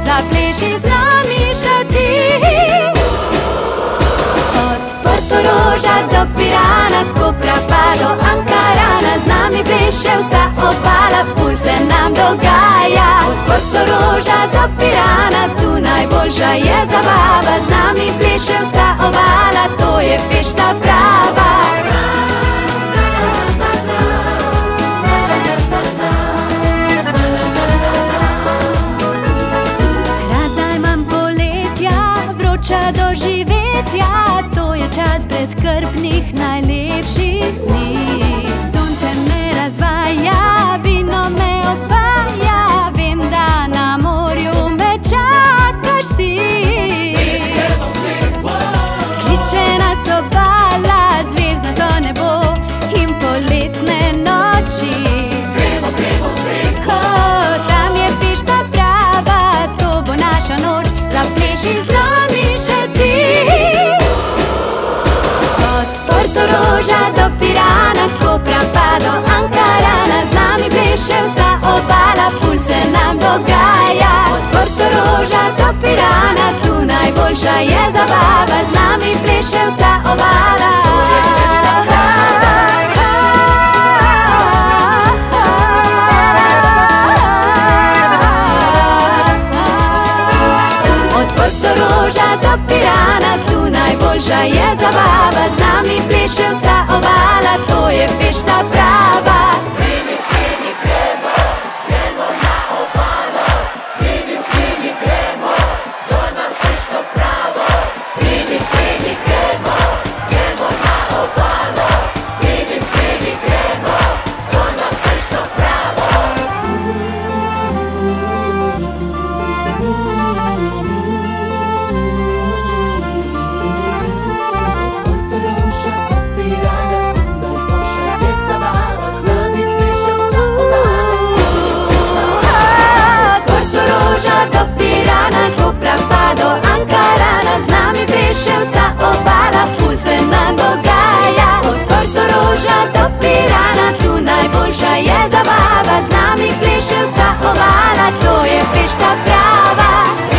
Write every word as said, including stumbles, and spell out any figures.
zapleši z nami še ti. Od Portoroža do Pirana, Kopra pa do Ankarana, z nami pleše vsa obala, ful se nam dogaja. Od Portoroža do Pirana, tu najboljša je zabava, z nami pleše vsa obala, to je fešta prava. Doživetja, to je čas brezskrbnih najlepših dni. Sonce me razvaja, vino me opaja, vem, da na morju me čakaš ti. Kliče nas obala, zvezdnato nebo in poletne noči. Gremo, gremo vse, oh, tam je fešta prava, to bo naša noč, zapleši z nami še ti. Od Portoroža do Pirana, Kopra pa do Ankarana, z nami pleše vsa obala, ful se nam dogaja. Od Portoroža do Pirana, tu najboljša je zabava, z nami pleše vsa obala, to je fešta prava. Portoroža do Pirana, tu najboljša je zabava, z nami pleše vsa obala, to je fešta prava. Pridi, pridi, gremo, gremo na obalo. Pridi, pridi, gremo, dol na fešto pravo. Pridi, pridi, gremo, gremo na obalo. Pridi, pridi, gremo, dol na fešto pravo. Kopra pa do Ankarana, z nami pleše vsa obala, ful se nam dogaja. Od Portoroža do Pirana, tu najboljša je zabava, z nami pleše vsa obala, to je fešta prava.